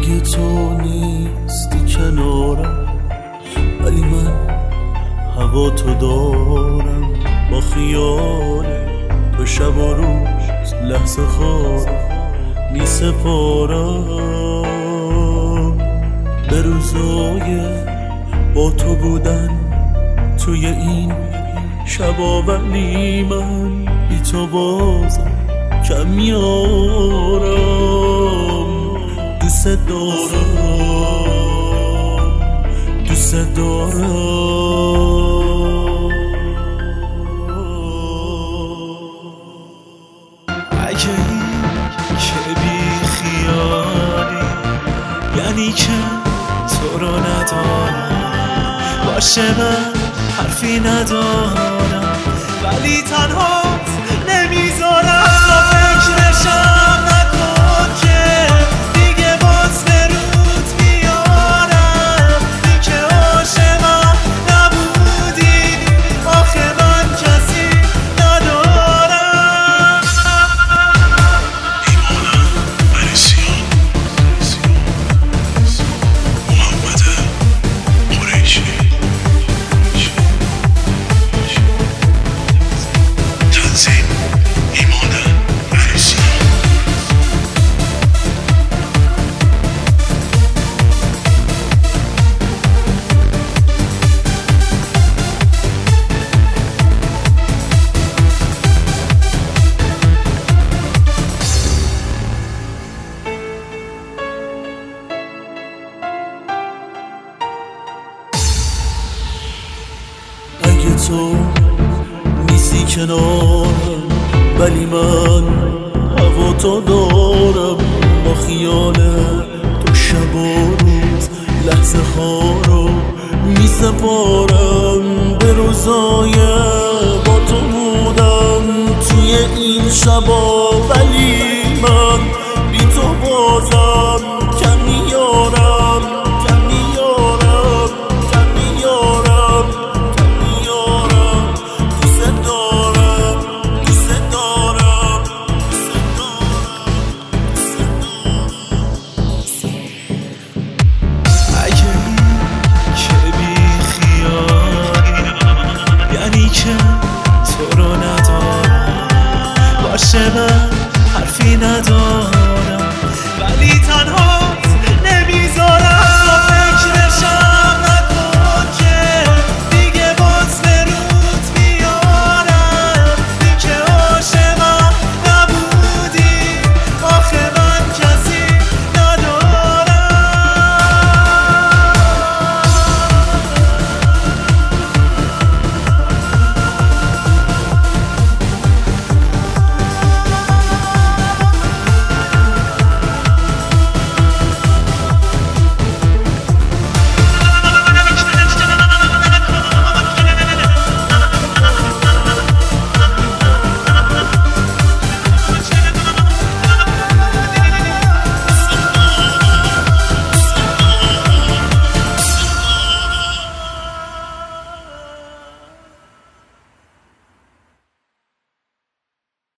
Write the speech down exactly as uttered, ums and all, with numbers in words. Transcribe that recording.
اگه تو نیستی کنارم، ولی من هوا تو دارم. با خیال تو شب و روز لحظه خوار می سپارم. به روزای با تو بودن توی این شبا، ولی من بی تو بازم کم میارم. دوست دارم، دوست دارم. اگه این که بی خیالی یعنی که تو رو ندارم، باشه من حرفی ندارم، ولی تنهات نمیذارم. تو فکرشم نکن که دیگه باز به رود میارم. این که عاشقم نبودی، آخه من کسی ندارم. ایمانم علیسیان، محمد قریشی، تنظیم ایمان علیسیان. اگه تو نیستی کنارم، ولی من هوا تو دارم. با خیال تو شب و روز لحظه خارو می سپارم. به روزای با تو بودم توی این شبا، ولی